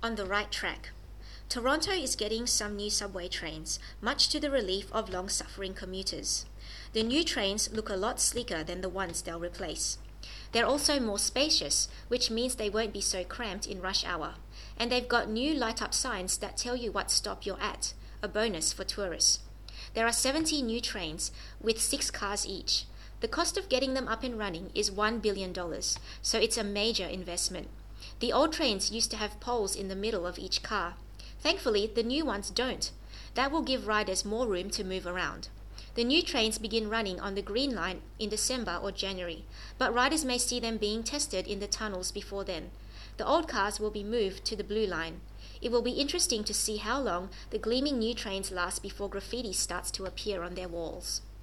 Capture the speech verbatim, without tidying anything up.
On the right track. Toronto is getting some new subway trains, much to the relief of long-suffering commuters. The new trains look a lot sleeker than the ones they'll replace. They're also more spacious, which means they won't be so cramped in rush hour. And they've got new light-up signs that tell you what stop you're at, a bonus for tourists. There are seventy new trains, with six cars each. The cost of getting them up and running is one billion dollars, so it's a major investment. The old trains used to have poles in the middle of each car. Thankfully, the new ones don't. That will give riders more room to move around. The new trains begin running on the Green Line in December or January, but riders may see them being tested in the tunnels before then. The old cars will be moved to the Blue Line. It will be interesting to see how long the gleaming new trains last before graffiti starts to appear on their walls.